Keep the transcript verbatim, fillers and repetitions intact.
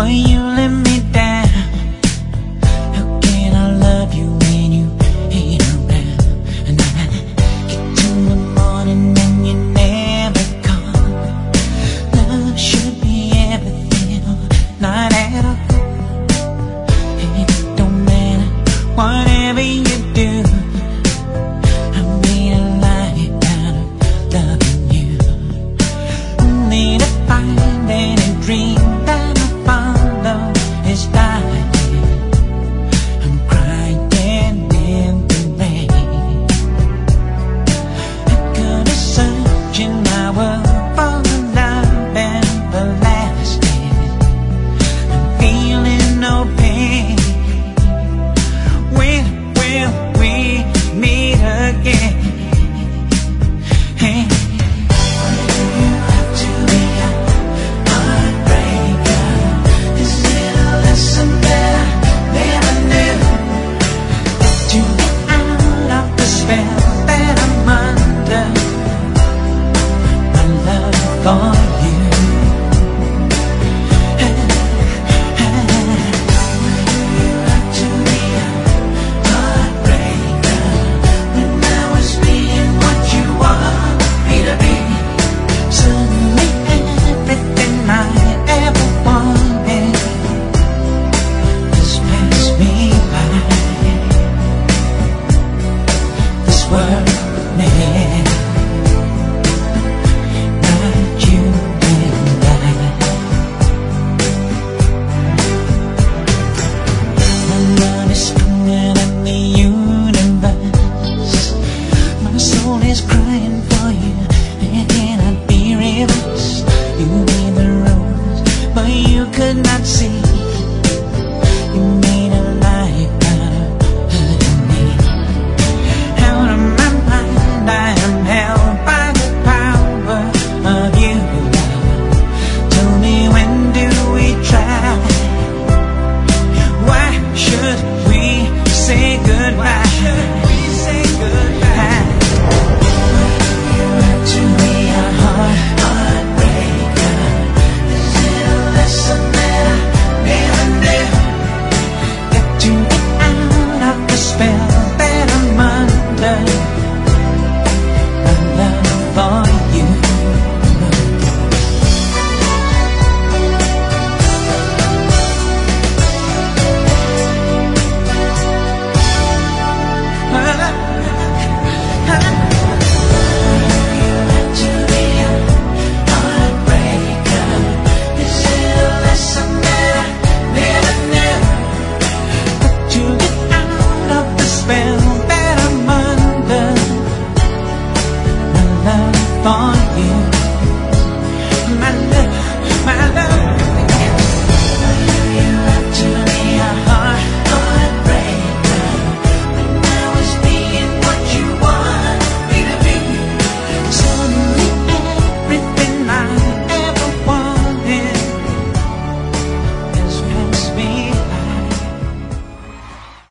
but you let me down. How can I love you when you ain't around? And I get to the morning and you never come. Love should be everything, or not at all. And it don't matter whatever you do. I made a life out of loving you. Need to find any dream